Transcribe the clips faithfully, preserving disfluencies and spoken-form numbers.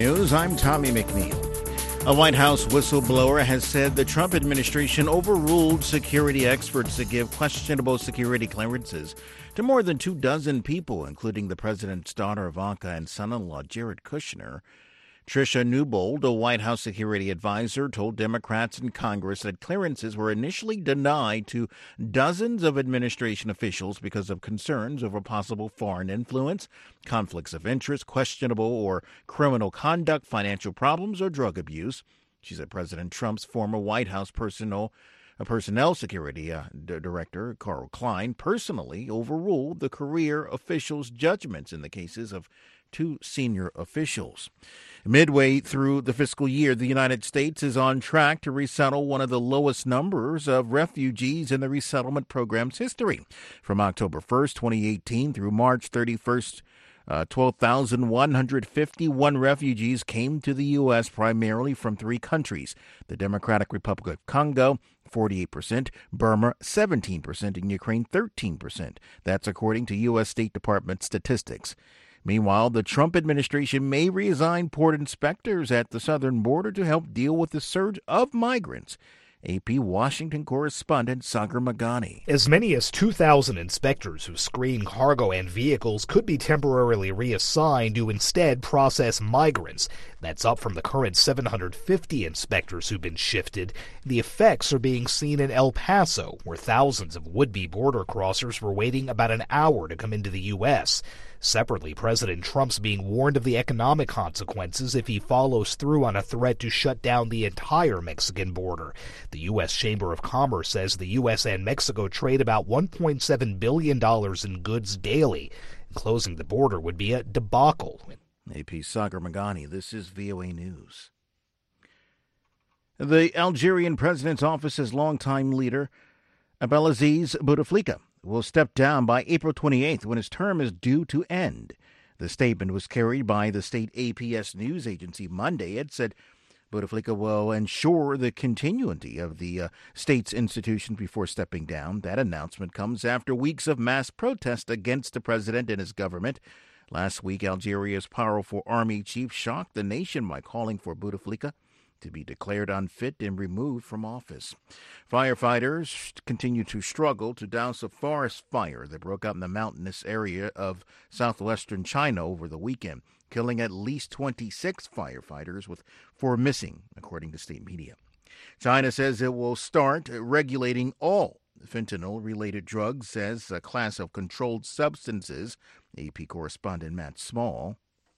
News, I'm Tommy McNeil. A White House whistleblower has said the Trump administration overruled security experts to give questionable security clearances to more than two dozen people, including the president's daughter Ivanka and son-in-law Jared Kushner. Tricia Newbold, a White House security advisor, told Democrats in Congress that clearances were initially denied to dozens of administration officials because of concerns over possible foreign influence, conflicts of interest, questionable or criminal conduct, financial problems, or drug abuse. She said President Trump's former White House personnel, uh, personnel security uh, d- director, Carl Klein, personally overruled the career officials' judgments in the cases of two senior officials. Midway through the fiscal year, the United States is on track to resettle one of the lowest numbers of refugees in the resettlement program's history. From October first, twenty eighteen through March thirty-first, uh, twelve thousand one hundred fifty-one refugees came to the U S primarily from three countries: the Democratic Republic of Congo, forty-eight percent, Burma, seventeen percent, and Ukraine, thirteen percent. That's according to U S State Department statistics. Meanwhile, the Trump administration may reassign port inspectors at the southern border to help deal with the surge of migrants. A P Washington correspondent Sagar Meghani. As many as two thousand inspectors who screen cargo and vehicles could be temporarily reassigned to instead process migrants. That's up from the current seven hundred fifty inspectors who've been shifted. The effects are being seen in El Paso, where thousands of would-be border crossers were waiting about an hour to come into the U S Separately, President Trump's being warned of the economic consequences if he follows through on a threat to shut down the entire Mexican border. The U S Chamber of Commerce says the U S and Mexico trade about one point seven billion dollars in goods daily. Closing the border would be a debacle. A P Sagar Meghani, this is V O A News. The Algerian president's office's longtime leader, Abdelaziz Bouteflika, will step down by April twenty-eighth when his term is due to end. The statement was carried by the state A P S news agency Monday. It said Bouteflika will ensure the continuity of the uh, state's institutions before stepping down. That announcement comes after weeks of mass protest against the president and his government. Last week, Algeria's powerful army chief shocked the nation by calling for Bouteflika to be declared unfit and removed from office. Firefighters continue to struggle to douse a forest fire that broke out in the mountainous area of southwestern China over the weekend, killing at least twenty-six firefighters, with four missing, according to state media. China says it will start regulating all fentanyl-related drugs as a class of controlled substances. A P correspondent Matt Small.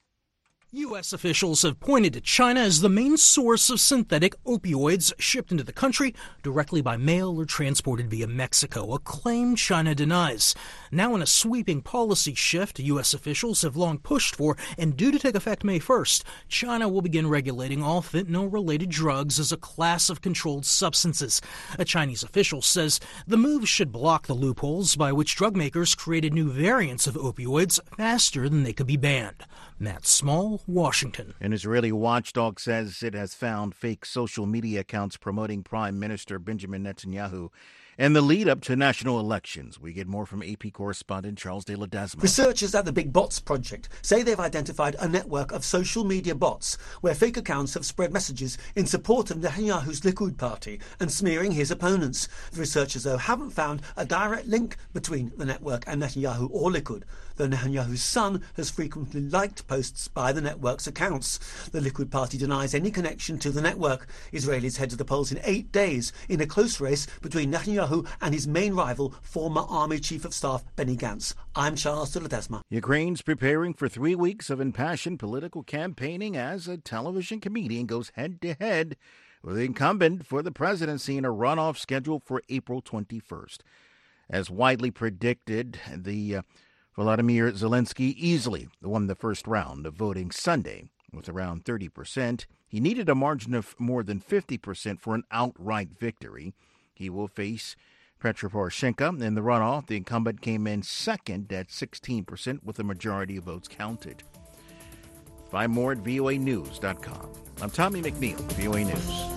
U S officials have pointed to China as the main source of synthetic opioids shipped into the country directly by mail or transported via Mexico, a claim China denies. Now in a sweeping policy shift U S officials have long pushed for, and due to take effect May first, China will begin regulating all fentanyl-related drugs as a class of controlled substances. A Chinese official says the move should block the loopholes by which drug makers created new variants of opioids faster than they could be banned. Matt Small, Washington. An Israeli watchdog says it has found fake social media accounts promoting Prime Minister Benjamin Netanyahu in the lead-up to national elections. We get more from A P correspondent Charles de Ledesma. Researchers at the Big Bots Project say they've identified a network of social media bots where fake accounts have spread messages in support of Netanyahu's Likud party and smearing his opponents. The researchers, though, haven't found a direct link between the network and Netanyahu or Likud, though Netanyahu's son has frequently liked posts by the network's accounts. The Likud party denies any connection to the network. Israelis head to the polls in eight days in a close race between Netanyahu and his main rival, former Army Chief of Staff Benny Gantz. I'm Charles de Ledesma. Ukraine's preparing for three weeks of impassioned political campaigning as a television comedian goes head-to-head with the incumbent for the presidency in a runoff scheduled for April twenty-first. As widely predicted, the uh, Volodymyr Zelensky easily won the first round of voting Sunday with around thirty percent. He needed a margin of more than fifty percent for an outright victory. He will face Petro Poroshenko in the runoff. The incumbent came in second at sixteen percent with the majority of votes counted. Find more at V O A news dot com. I'm Tommy McNeil, V O A News.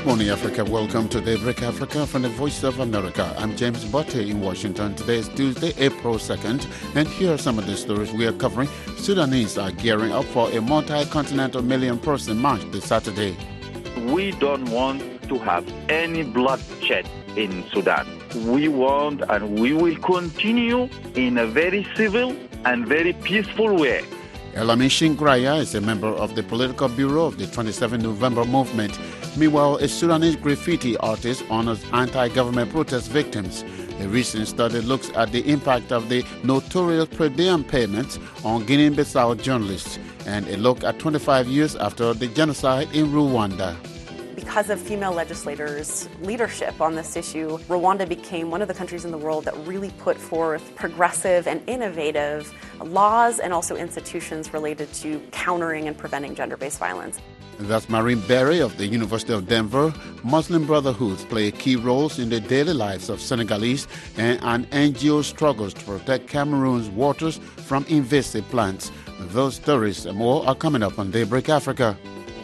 Good morning, Africa. Welcome to Daybreak Africa from the Voice of America. I'm James Botte in Washington. Today is Tuesday, April second, and here are some of the stories we are covering. Sudanese are gearing up for a multi-continental million-person march this Saturday. We don't want to have any bloodshed in Sudan. We want and we will continue in a very civil and very peaceful way. Elami Shingraya is a member of the Political Bureau of the twenty-seventh of November movement. Meanwhile, a Sudanese graffiti artist honors anti-government protest victims. A recent study looks at the impact of the notorious per diem payments on Guinea-Bissau journalists, and a look at twenty-five years after the genocide in Rwanda. Because of female legislators' leadership on this issue, Rwanda became one of the countries in the world that really put forth progressive and innovative laws and also institutions related to countering and preventing gender-based violence. That's Marine Berry of the University of Denver. Muslim Brotherhoods play key roles in the daily lives of Senegalese, and an N G O struggles to protect Cameroon's waters from invasive plants. Those stories and more are coming up on Daybreak Africa.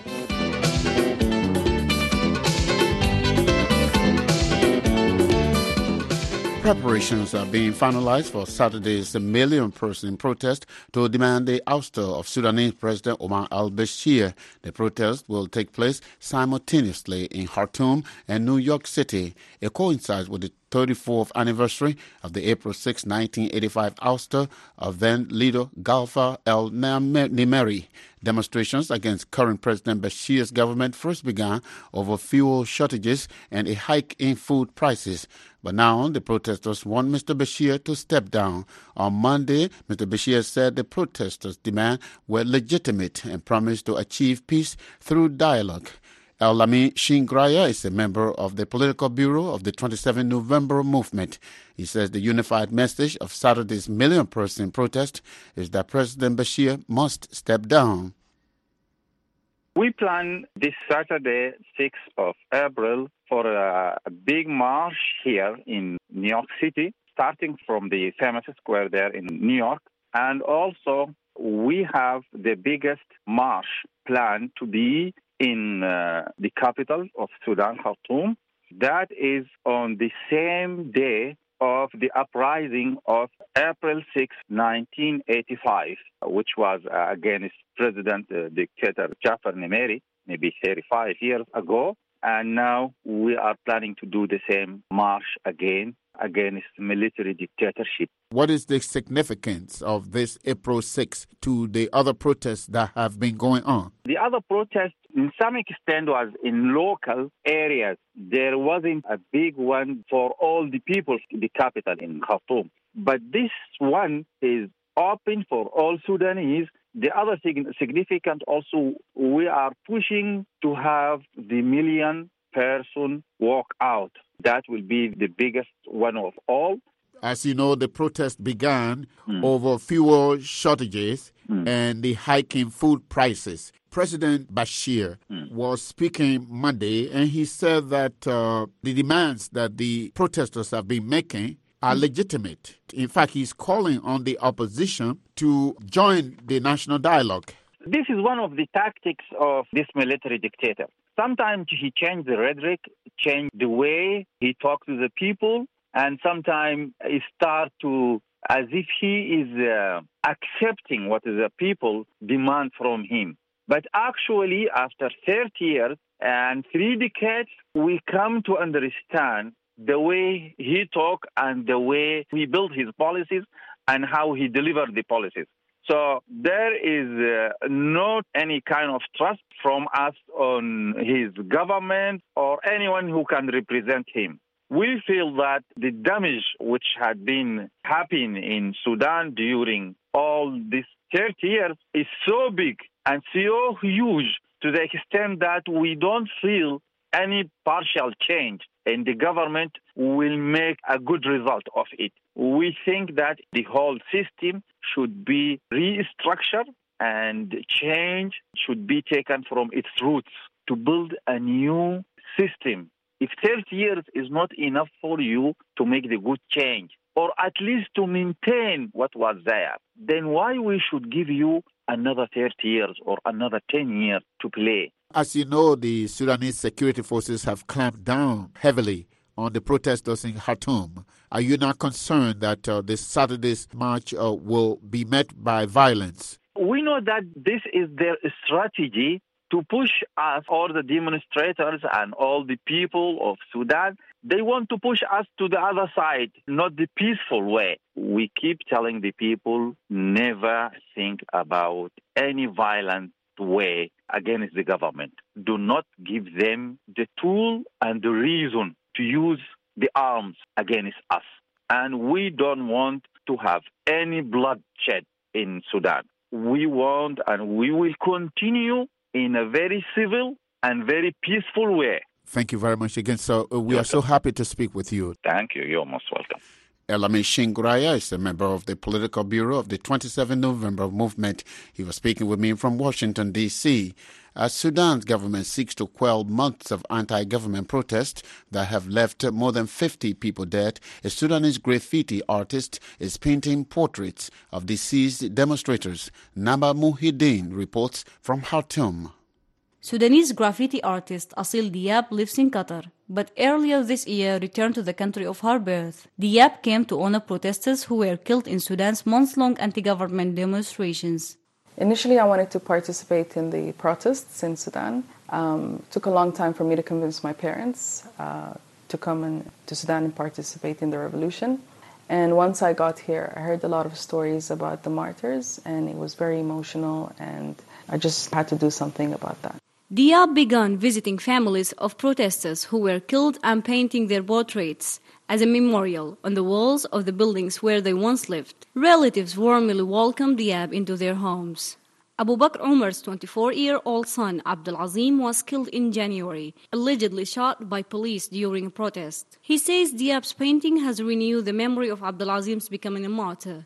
Preparations are being finalized for Saturday's million-person protest to demand the ouster of Sudanese President Omar al-Bashir. The protest will take place simultaneously in Khartoum and New York City. It coincides with the thirty-fourth anniversary of the April sixth, nineteen eighty-five ouster of then-leader Galfa el-Nimeri. Demonstrations against current President Bashir's government first began over fuel shortages and a hike in food prices. But now the protesters want Mister Bashir to step down. On Monday, Mister Bashir said the protesters' demands were legitimate and promised to achieve peace through dialogue. Elami Shingraya is a member of the Political Bureau of the twenty-seventh of November movement. He says the unified message of Saturday's million-person protest is that President Bashir must step down. We plan this Saturday, sixth of April, for a, a big march here in New York City, starting from the famous square there in New York. And also, we have the biggest march planned to be in uh, the capital of Sudan, Khartoum. That is on the same day of the uprising of April sixth, nineteen eighty-five, which was uh, against President uh, dictator Jafar Nimeri, maybe thirty-five years ago. And now we are planning to do the same march again against military dictatorship. What is the significance of this April sixth to the other protests that have been going on? The other protest, in some extent, was in local areas. There wasn't a big one for all the people in the capital in Khartoum. But this one is open for all Sudanese. The other thing significant also, we are pushing to have the million person walk out. That will be the biggest one of all. As you know, the protest began mm. over fuel shortages mm. and the hiking food prices. President Bashir mm. was speaking Monday, and he said that uh, the demands that the protesters have been making are mm. legitimate. In fact, he's calling on the opposition to join the national dialogue. This is one of the tactics of this military dictator. Sometimes he changed the rhetoric, changed the way he talks to the people, and sometimes he starts to, as if he is uh, accepting what the people demand from him. But actually, after thirty years and three decades, we come to understand the way he talks and the way he built his policies and how he delivered the policies. So there is uh, not any kind of trust from us on his government or anyone who can represent him. We feel that the damage which had been happening in Sudan during all these thirty years is so big and so huge to the extent that we don't feel any partial change in the government will make a good result of it. We think that the whole system should be restructured and change should be taken from its roots to build a new system. If thirty years is not enough for you to make the good change, or at least to maintain what was there, then why we should give you another thirty years or another ten years to play? As you know, the Sudanese security forces have clamped down heavily on the protesters in Khartoum. Are you not concerned that uh, this Saturday's march uh, will be met by violence? We know that this is their strategy to push us, all the demonstrators and all the people of Sudan. They want to push us to the other side, not the peaceful way. We keep telling the people, never think about any violent way against the government. Do not give them the tool and the reason to use the arms against us. And we don't want to have any bloodshed in Sudan. We want and we will continue in a very civil and very peaceful way. Thank you very much again. So uh, we You're are so happy to speak with you. Thank you. You're most welcome. Elami Shinguraya is a member of the Political Bureau of the twenty-seventh of November movement. He was speaking with me from Washington, D C As Sudan's government seeks to quell months of anti-government protests that have left more than fifty people dead, a Sudanese graffiti artist is painting portraits of deceased demonstrators. Naba Muhyiddin reports from Khartoum. Sudanese graffiti artist Asil Diab lives in Qatar, but earlier this year returned to the country of her birth. Diab came to honor protesters who were killed in Sudan's months-long anti-government demonstrations. Initially, I wanted to participate in the protests in Sudan. Um, it took a long time for me to convince my parents uh, to come in, to Sudan and participate in the revolution. And once I got here, I heard a lot of stories about the martyrs, and it was very emotional, and I just had to do something about that. Diab began visiting families of protesters who were killed and painting their portraits as a memorial on the walls of the buildings where they once lived. Relatives warmly welcomed Diab into their homes. Abu Bakr Umar's twenty-four-year-old son, Abdul Azim, was killed in January, allegedly shot by police during a protest. He says Diab's painting has renewed the memory of Abdul Azim's becoming a martyr.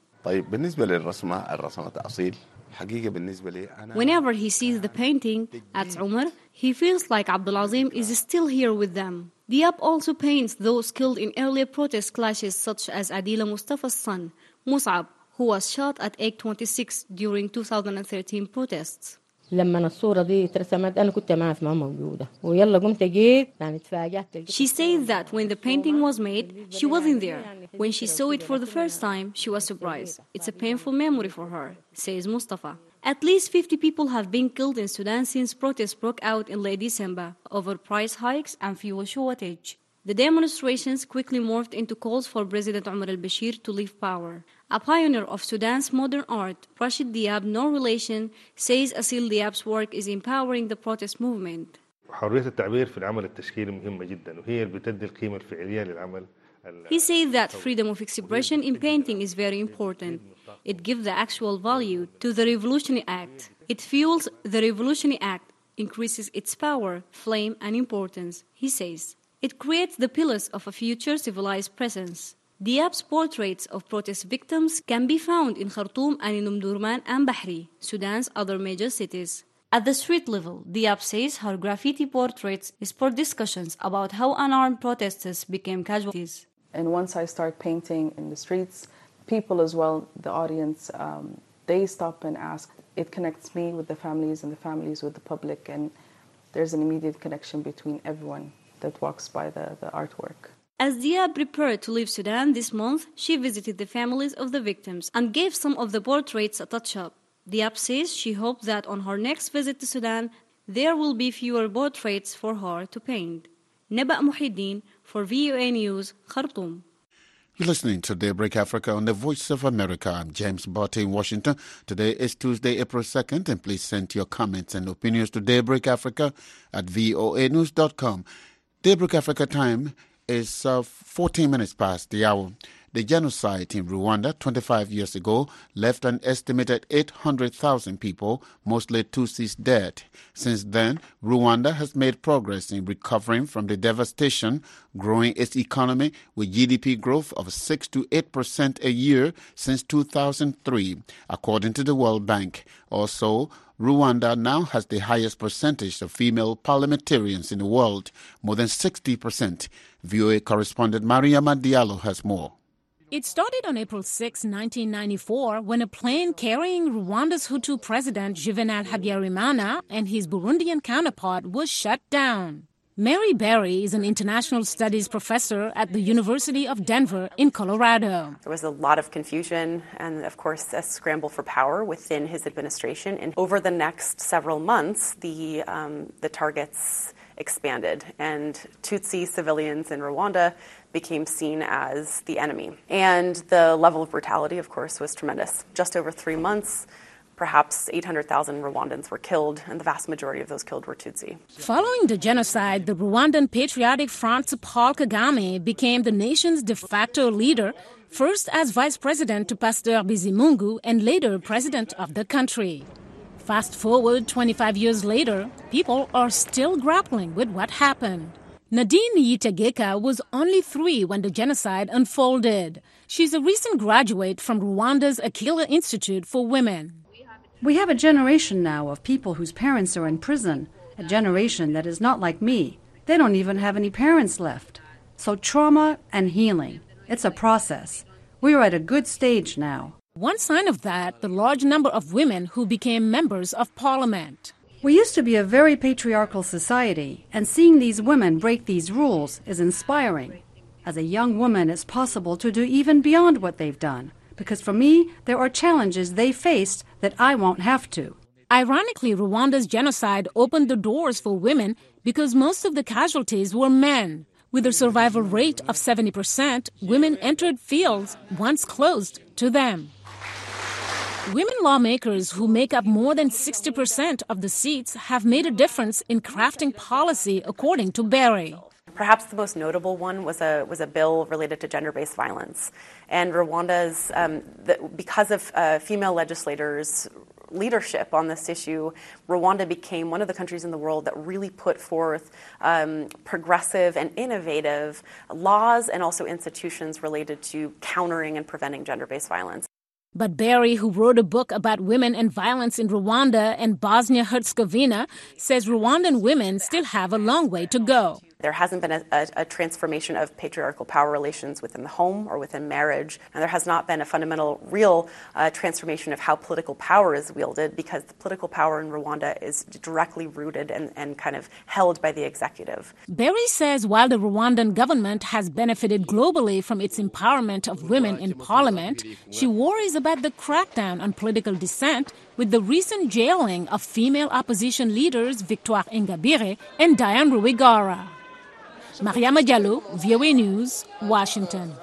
Whenever he sees the painting, adds Umar, he feels like Abdul Azim is still here with them. Diab also paints those killed in earlier protest clashes such as Adila Mustafa's son, Mus'ab, who was shot at age twenty-six during two thousand thirteen protests. لما الصورة دي اترسمت أنا كنت معها ما موجودة ويلا قمت جيت يعني تفاجأت. She says that when the painting was made, she wasn't there. When she saw it for the first time, she was surprised. It's a painful memory for her, says Mustafa. At least fifty people have been killed in Sudan since protests broke out in late December over price hikes and fuel shortage. The demonstrations quickly morphed into calls for President Omar al-Bashir to leave power. A pioneer of Sudan's modern art, Rashid Diab, no relation, says Asil Diab's work is empowering the protest movement. حرية التعبير في العمل التشكيلي مهمة جدا وهي اللي بتدي القيمة الفعلية للعمل. He says that freedom of expression in painting is very important. It gives the actual value to the Revolutionary Act. It fuels the Revolutionary Act, increases its power, flame, and importance, he says. It creates the pillars of a future civilized presence. Diab's portraits of protest victims can be found in Khartoum and in Omdurman and Bahri, Sudan's other major cities. At the street level, Diab says her graffiti portraits spurred discussions about how unarmed protesters became casualties. And once I start painting in the streets, people as well, the audience, um, they stop and ask. It connects me with the families and the families with the public, and there's an immediate connection between everyone that walks by the, the artwork. As Diab prepared to leave Sudan this month, she visited the families of the victims and gave some of the portraits a touch-up. Diab says she hopes that on her next visit to Sudan, there will be fewer portraits for her to paint. Naba Muhyiddin for V O A News, Khartoum. You're listening to Daybreak Africa on the Voice of America. I'm James Barty in Washington. Today is Tuesday, April second, and please send your comments and opinions to Daybreak Africa at voa news dot com. Daybreak Africa time is uh, fourteen minutes past the hour. The genocide in Rwanda twenty-five years ago left an estimated eight hundred thousand people, mostly Tutsis, dead. Since then, Rwanda has made progress in recovering from the devastation, growing its economy with G D P growth of six to eight percent a year since two thousand three, according to the World Bank. Also, Rwanda now has the highest percentage of female parliamentarians in the world, more than sixty percent. V O A correspondent Mariama Diallo has more. It started on April sixth, nineteen ninety-four, when a plane carrying Rwanda's Hutu president Juvenal Habyarimana and his Burundian counterpart was shut down. Mary Berry is an international studies professor at the University of Denver in Colorado. There was a lot of confusion and, of course, a scramble for power within his administration. And over the next several months, the um, the targets expanded, and Tutsi civilians in Rwanda became seen as the enemy. And the level of brutality, of course, was tremendous. Just over three months, perhaps eight hundred thousand Rwandans were killed, and the vast majority of those killed were Tutsi. Following the genocide, the Rwandan Patriotic Front's Paul Kagame became the nation's de facto leader, first as vice president to Pasteur Bizimungu and later president of the country. Fast forward twenty-five years later, people are still grappling with what happened. Nadine Yitegeka was only three when the genocide unfolded. She's a recent graduate from Rwanda's Akila Institute for Women. We have a generation now of people whose parents are in prison, a generation that is not like me. They don't even have any parents left. So trauma and healing, it's a process. We are at a good stage now. One sign of that, the large number of women who became members of parliament. We used to be a very patriarchal society, and seeing these women break these rules is inspiring. As a young woman, it's possible to do even beyond what they've done, because for me, there are challenges they faced that I won't have to. Ironically, Rwanda's genocide opened the doors for women because most of the casualties were men. With a survival rate of seventy percent, women entered fields once closed to them. Women lawmakers who make up more than sixty percent of the seats have made a difference in crafting policy, according to Berry. Perhaps the most notable one was a was a bill related to gender-based violence. And Rwanda's, um, the, because of uh, female legislators' leadership on this issue, Rwanda became one of the countries in the world that really put forth um, progressive and innovative laws and also institutions related to countering and preventing gender-based violence. But Berry, who wrote a book about women and violence in Rwanda and Bosnia-Herzegovina, says Rwandan women still have a long way to go. There hasn't been a, a, a transformation of patriarchal power relations within the home or within marriage, and there has not been a fundamental, real uh, transformation of how political power is wielded, because the political power in Rwanda is directly rooted and, and kind of held by the executive. Berry says while the Rwandan government has benefited globally from its empowerment of women in parliament, she worries about the crackdown on political dissent with the recent jailing of female opposition leaders Victoire Ingabire and Diane Rwigara. Mariama Diallo, V O A News, Washington.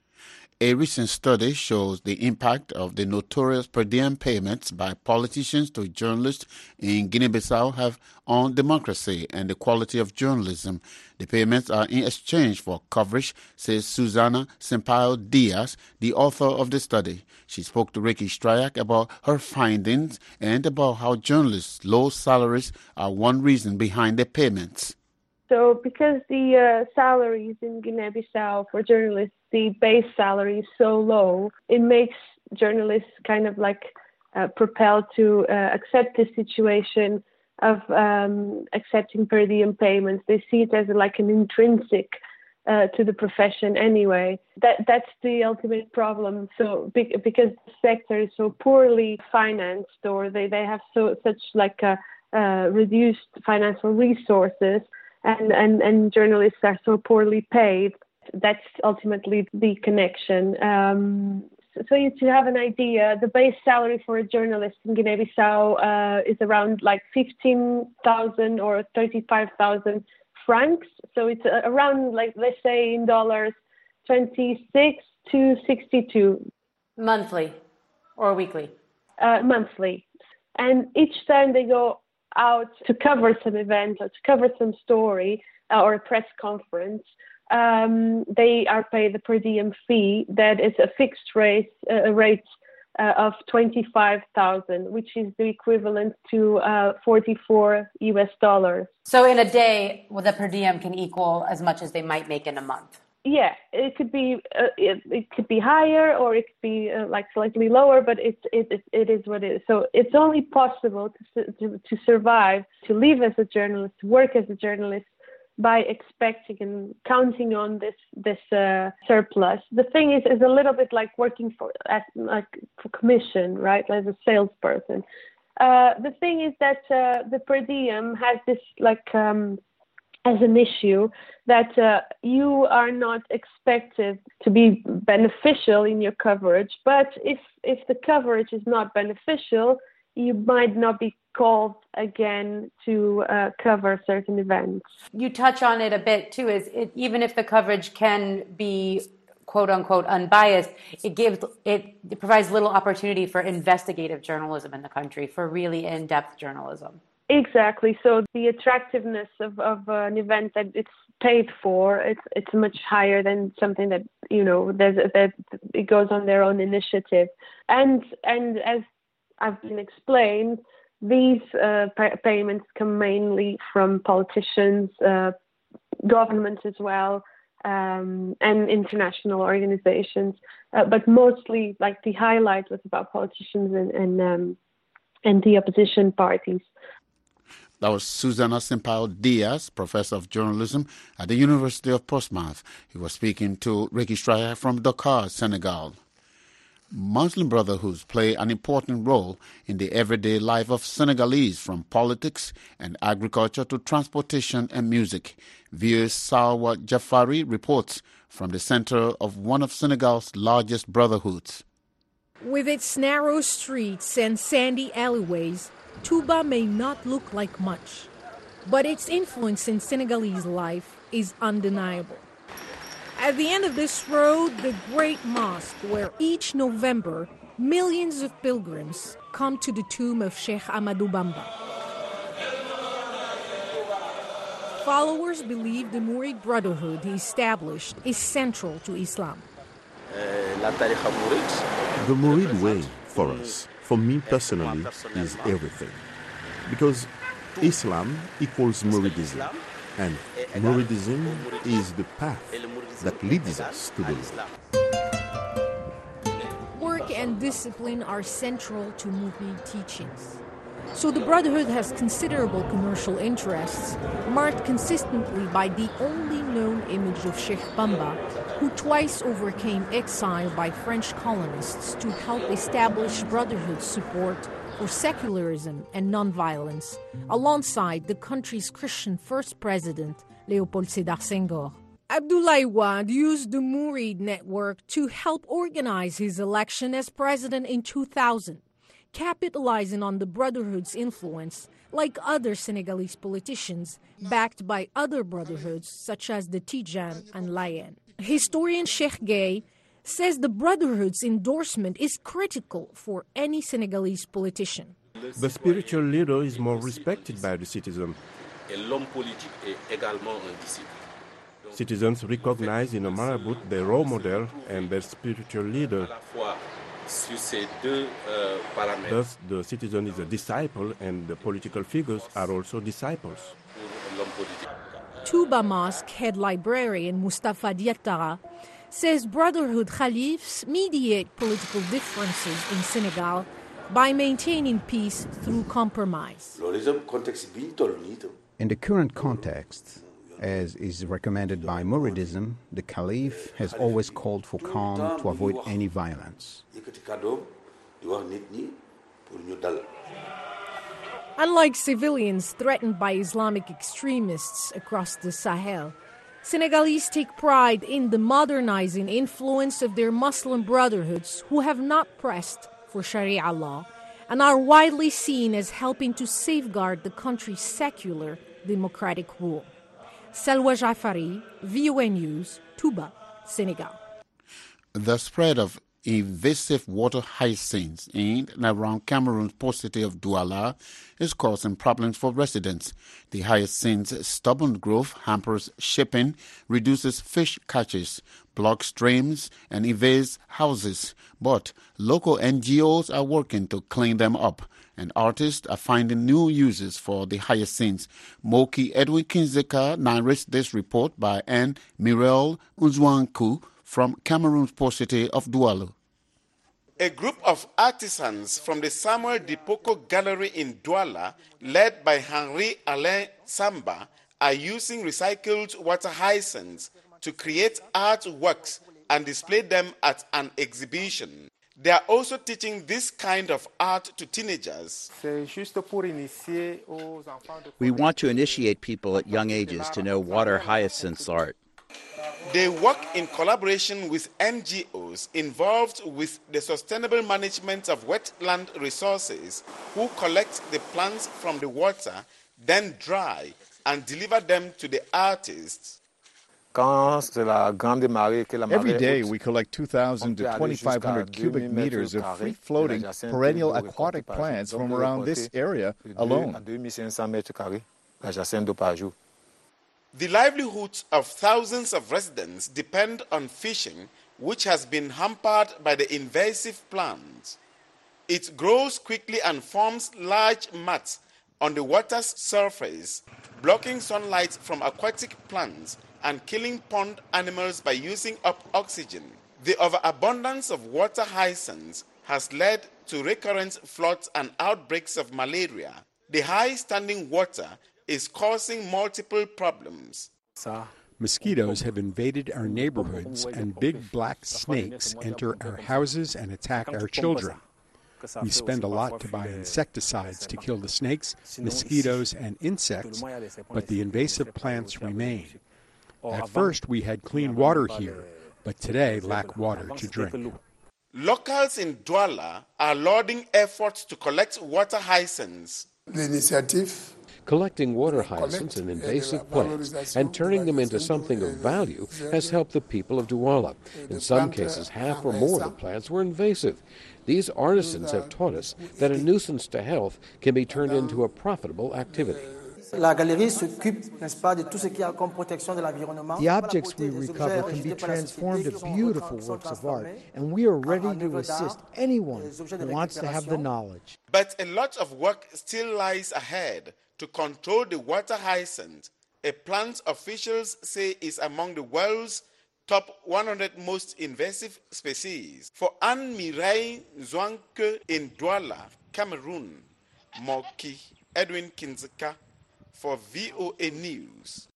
A recent study shows the impact of the notorious per diem payments by politicians to journalists in Guinea-Bissau have on democracy and the quality of journalism. The payments are in exchange for coverage, says Susana Sampaio Diaz, the author of the study. She spoke to Ricky Stryak about her findings and about how journalists' low salaries are one reason behind the payments. So because the uh, salaries in Guinea-Bissau for journalists, the base salary is so low, it makes journalists kind of like uh, propelled to uh, accept the situation of um, accepting per diem payments. They see it as like an intrinsic uh, to the profession anyway. That That's the ultimate problem. So be- because the sector is so poorly financed, or they, they have so such like a, uh, reduced financial resources, And, and, and journalists are so poorly paid, that's ultimately the connection. Um, so, so you to have an idea, the base salary for a journalist in Guinea-Bissau uh, is around like fifteen thousand or thirty-five thousand francs. So it's around, like, let's say in dollars, twenty-six to sixty-two. Monthly or weekly? Uh, monthly. And each time they go out to cover some event or to cover some story uh, or a press conference, um, they are paid the per diem fee that is a fixed rate, uh, rate uh, of twenty-five thousand, which is the equivalent to uh, forty-four U S dollars. So in a day, well, the per diem can equal as much as they might make in a month. Yeah, it could be uh, it, it could be higher or it could be uh, like slightly lower, but it's it, it it is what it is. So it's only possible to, to to survive, to live as a journalist, to work as a journalist, by expecting and counting on this this uh, surplus. The thing is, is a little bit like working for as like for commission, right? As a salesperson. Uh, the thing is that uh, the per diem has this like um, as an issue that uh, you are not expected to be beneficial in your coverage, but if if the coverage is not beneficial, you might not be called again to uh, cover certain events. You touch on it a bit too, is it, even if the coverage can be quote unquote unbiased, it gives it, it provides little opportunity for investigative journalism in the country, for really in-depth journalism. Exactly. So the attractiveness of, of uh, an event that it's paid for, it's it's much higher than something that, you know, there's, that it goes on their own initiative. And and as I've been explained, these uh, pay- payments come mainly from politicians, uh, governments as well, um, and international organizations. Uh, but mostly, like the highlight was about politicians and and, um, and the opposition parties. That was Susana Sampaio Diaz, professor of journalism at the University of Portsmouth. He was speaking to Ricky Stryer from Dakar, Senegal. Muslim Brotherhoods play an important role in the everyday life of Senegalese, from politics and agriculture to transportation and music. V O's Salwa Jafari reports from the center of one of Senegal's largest brotherhoods. With its narrow streets and sandy alleyways, Touba may not look like much, but its influence in Senegalese life is undeniable. At the end of this road, the Great Mosque, where each November millions of pilgrims come to the tomb of Sheikh Ahmadou Bamba. Followers believe the Murid Brotherhood he established is central to Islam. The Murid way, for us, for me personally, is everything. Because Islam equals Muridism, and Muridism is the path that leads us to the Lord. Work and discipline are central to Murid teachings. So the Brotherhood has considerable commercial interests, marked consistently by the only known image of Sheikh Bamba, who twice overcame exile by French colonists to help establish Brotherhood support for secularism and nonviolence, alongside the country's Christian first president, Léopold Sédar Senghor. Abdoulaye Wade used the Murid network to help organize his election as president in two thousand, capitalizing on the Brotherhood's influence, like other Senegalese politicians, backed by other brotherhoods such as the Tijan and Layen. Historian Cheikh Gueye says the Brotherhood's endorsement is critical for any Senegalese politician. The spiritual leader is more respected by the citizen. Citizens recognize in a marabout their role model and their spiritual leader. Thus, the citizen is a disciple, and the political figures are also disciples. Touba Mosque head librarian Mustafa Diattara says Brotherhood Khalifs mediate political differences in Senegal by maintaining peace through compromise. In the current context, as is recommended by Muridism, the Caliph has always called for calm to avoid any violence. Unlike civilians threatened by Islamic extremists across the Sahel, Senegalese take pride in the modernizing influence of their Muslim brotherhoods, who have not pressed for Sharia law and are widely seen as helping to safeguard the country's secular democratic rule. Salwa Jafari, V O A News, Touba, Senegal. The spread of invasive water hyacinths in and around Cameroon's port city of Douala is causing problems for residents. The hyacinth's stubborn growth hampers shipping, reduces fish catches, blocks streams, and invades houses. But local N G Os are working to clean them up, and artists are finding new uses for the hyacinths. Moki Edwin Kinzeka narrates this report by Anne Mirel Unzwanku from Cameroon's port city of Douala. A group of artisans from the Samuel Dipoko Gallery in Douala, led by Henri Alain Samba, are using recycled water hyacinths to create artworks and display them at an exhibition. They are also teaching this kind of art to teenagers. We want to initiate people at young ages to know water hyacinths art. They work in collaboration with N G Os involved with the sustainable management of wetland resources, who collect the plants from the water, then dry and deliver them to the artists. Every day we collect two thousand to twenty-five hundred cubic meters of free-floating perennial aquatic plants from around this area alone. The livelihoods of thousands of residents depend on fishing, which has been hampered by the invasive plant. It grows quickly and forms large mats on the water's surface, blocking sunlight from aquatic plants and killing pond animals by using up oxygen. The overabundance of water hyacinths has led to recurrent floods and outbreaks of malaria. The high standing water is causing multiple problems. Mosquitoes have invaded our neighborhoods, and big black snakes enter our houses and attack our children. We spend a lot to buy insecticides to kill the snakes, mosquitoes, and insects, but the invasive plants remain. At first, we had clean water here, but today lack water to drink. Locals in Douala are lauding efforts to collect water hyacinths. The initiative Collecting water hyacinths and invasive plants and turning them into something of value has helped the people of Douala. In some cases, half or more of the plants were invasive. These artisans have taught us that a nuisance to health can be turned into a profitable activity. The objects we recover can be transformed to beautiful works of art, and we are ready to assist anyone who wants to have the knowledge. But a lot of work still lies ahead to control the water hyacinth, a plant officials say is among the world's top one hundred most invasive species. For Anne-Mireille Zwanke in Douala, Cameroon, Moki Edwin Kinzeka for V O A News.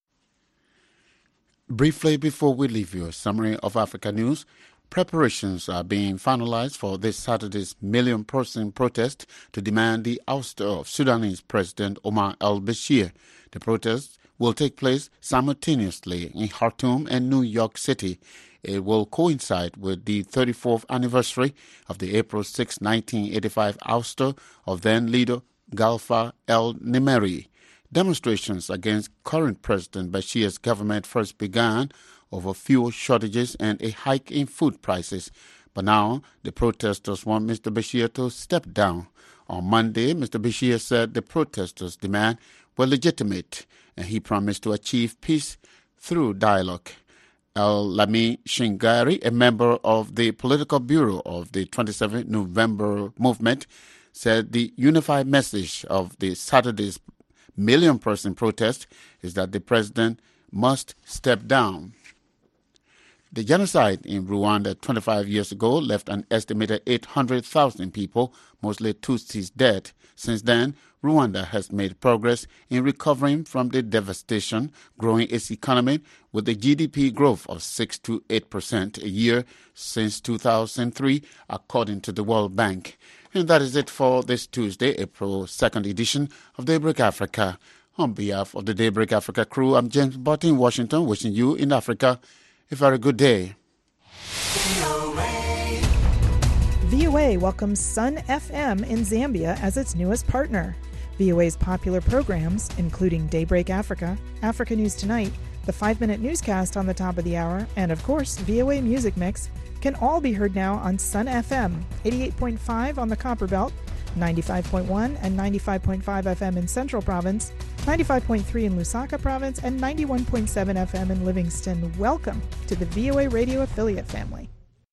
Briefly before we leave you, a summary of Africa news. Preparations are being finalized for this Saturday's million-person protest to demand the ouster of Sudanese President Omar al-Bashir. The protest will take place simultaneously in Khartoum and New York City. It will coincide with the thirty-fourth anniversary of the April sixth, nineteen eighty-five ouster of then-leader Galfa el-Nimeri. Demonstrations against current President Bashir's government first began over fuel shortages and a hike in food prices. But now the protesters want Mister Bashir to step down. On Monday, Mister Bashir said the protesters' demands were legitimate, and he promised to achieve peace through dialogue. El-Lami Shingari, a member of the political bureau of the twenty-seventh of November movement, said the unified message of the Saturday's million-person protest is that the president must step down. The genocide in Rwanda twenty-five years ago left an estimated eight hundred thousand people, mostly Tutsis, dead. Since then, Rwanda has made progress in recovering from the devastation, growing its economy with a G D P growth of six to eight percent a year since two thousand three, according to the World Bank. And that is it for this Tuesday, April second edition of Daybreak Africa. On behalf of the Daybreak Africa crew, I'm James Butt in Washington, wishing you in Africa a very good day. V O A welcomes Sun F M in Zambia as its newest partner. V O A's popular programs, including Daybreak Africa, Africa News Tonight, the five-minute newscast on the top of the hour, and of course, V O A Music Mix, can all be heard now on Sun F M, eighty-eight point five on the Copper Belt, ninety-five point one and ninety-five point five F M in Central Province, ninety-five point three in Lusaka Province, and ninety-one point seven F M in Livingston. Welcome to the V O A Radio affiliate family.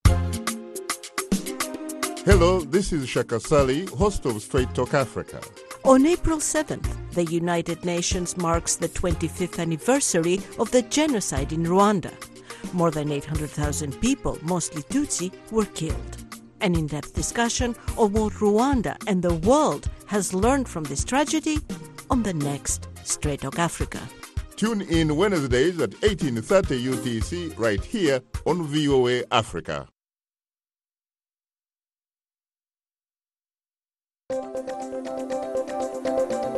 Hello, this is Shaka Sali, host of Straight Talk Africa. On April seventh, the United Nations marks the twenty-fifth anniversary of the genocide in Rwanda. More than eight hundred thousand people, mostly Tutsi, were killed. An in-depth discussion of what Rwanda and the world has learned from this tragedy on the next Straight Talk Africa. Tune in Wednesdays at eighteen thirty U T C right here on V O A Africa.